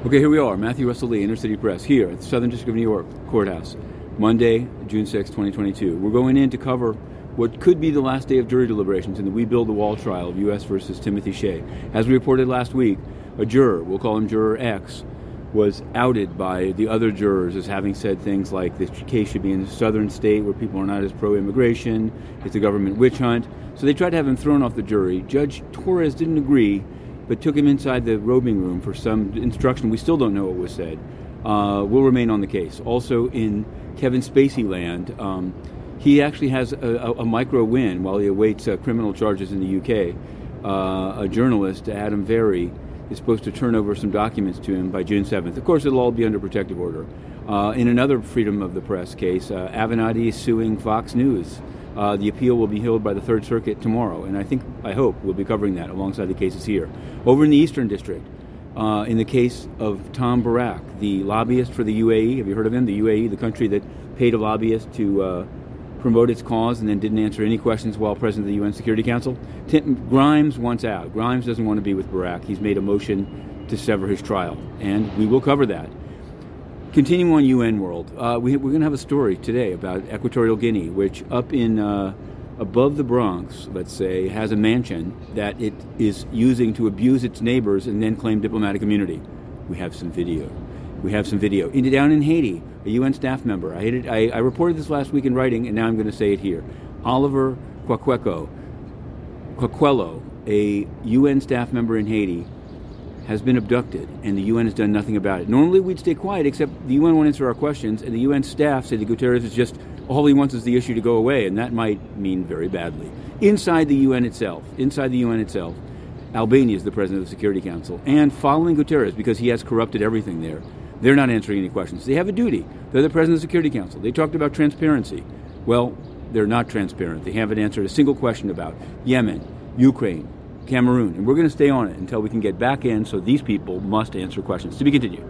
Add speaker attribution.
Speaker 1: Okay, here we are, Matthew Russell Lee, Inner City Press, here at the Southern District of New York Courthouse, Monday, June 6, 2022. We're going in to cover what could be the last day of jury deliberations in the We Build the Wall trial of U.S. versus Timothy Shea. As we reported last week, a juror, we'll call him Juror X, was outed by the other jurors as having said things like this case should be in a southern state where people are not as pro-immigration, it's a government witch hunt. So they tried to have him thrown off the jury. Judge Torres didn't agree, but took him inside the robing room for some instruction. We still don't know what was said. We'll remain on the case. Also in Kevin Spacey land, he actually has a micro win while he awaits criminal charges in the UK. A journalist, Adam Verry, is supposed to turn over some documents to him by June 7th. Of course, it'll all be under protective order. In another freedom of the press case, Avenatti is suing Fox News. The appeal will be held by the Third Circuit tomorrow, and I hope we'll be covering that alongside the cases here. Over in the Eastern District, in the case of Tom Barak, the lobbyist for the UAE, have you heard of him? The UAE, the country that paid a lobbyist to promote its cause and then didn't answer any questions while president of the UN Security Council. Grimes wants out. Grimes doesn't want to be with Barak. He's made a motion to sever his trial, and we will cover that. Continuing on UN World, we're going to have a story today about Equatorial Guinea, which up in above the Bronx, let's say, has a mansion that it is using to abuse its neighbors and then claim diplomatic immunity. We have some video. Down in Haiti, a UN staff member. I reported this last week in writing, and now I'm going to say it here. Oliver Kwakwelo, a UN staff member in Haiti, has been abducted, and the UN has done nothing about it. Normally we'd stay quiet, except the UN won't answer our questions, and the UN staff say that Guterres is just, all he wants is the issue to go away, and that might mean very badly. Inside the UN itself, Albania is the president of the Security Council, and following Guterres, because he has corrupted everything there, they're not answering any questions. They have a duty. They're the president of the Security Council. They talked about transparency. Well, they're not transparent. They haven't answered a single question about Yemen, Ukraine, Cameroon, and we're going to stay on it until we can get back in, so these people must answer questions. To be continued.